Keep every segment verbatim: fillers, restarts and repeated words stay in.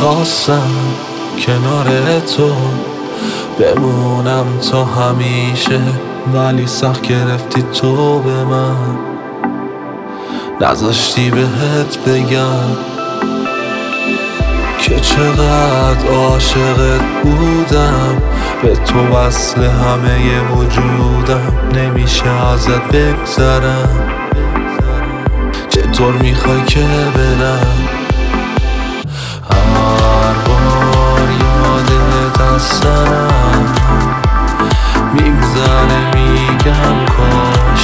خواستم کنار تو بمونم تا همیشه، ولی سخت گرفتی تو به من، نذاشتی بهت بگم که چقدر عاشقت بودم. به تو وصل همه وجودم، نمیشه ازت بگذرم. چطور میخوای که برم؟ هر بار یادت از سرم میگذره، میگم کاش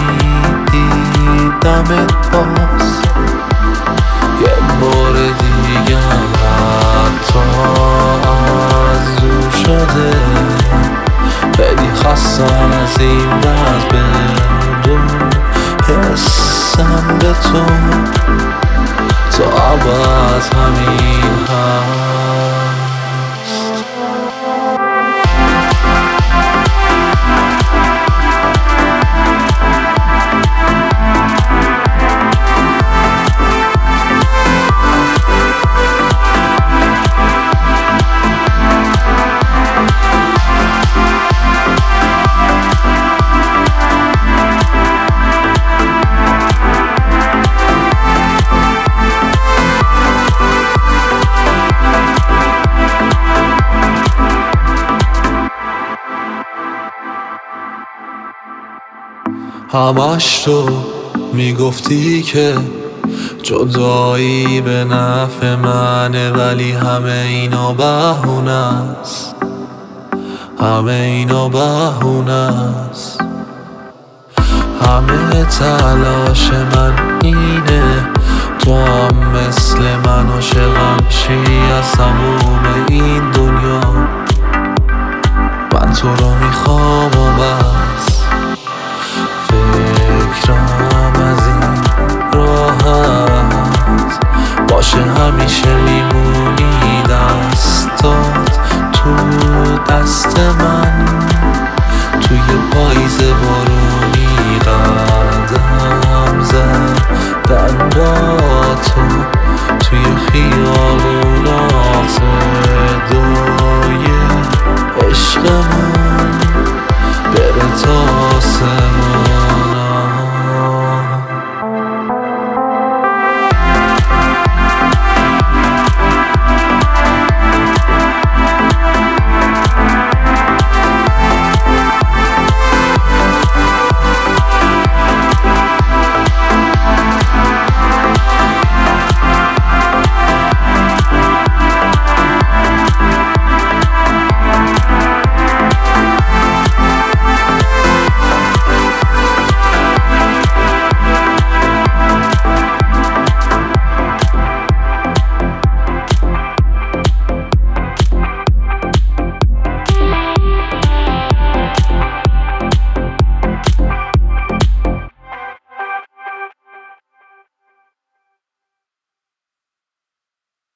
میدیدمت باز یه بار دیگه. حتی از دور شده خیلی خستم از این وضع، به دور حسم به تو تا عوض همین هست. همش تو میگفتی که جدایی به نفع منه، ولی همه اینا بهونه است، همه اینا بهونه است. همه تلاش من اینه تو هم مثل من عاشقم شی از تموم این دنیا. من تو رو میخوام و بس، فکرم از این راحت باشه همیشه.